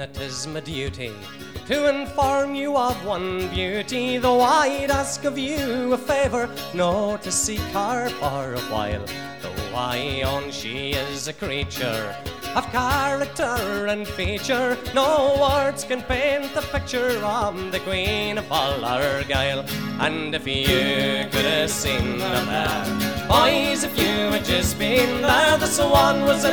it is my duty to inform you of one beauty, though I'd ask of you a favour, no to seek her for a while. Though I own she is a creature of character and feature, no words can paint the picture of the Queen of all Argyle. And if you could have seen them there, boys, if you had just been there, this one was a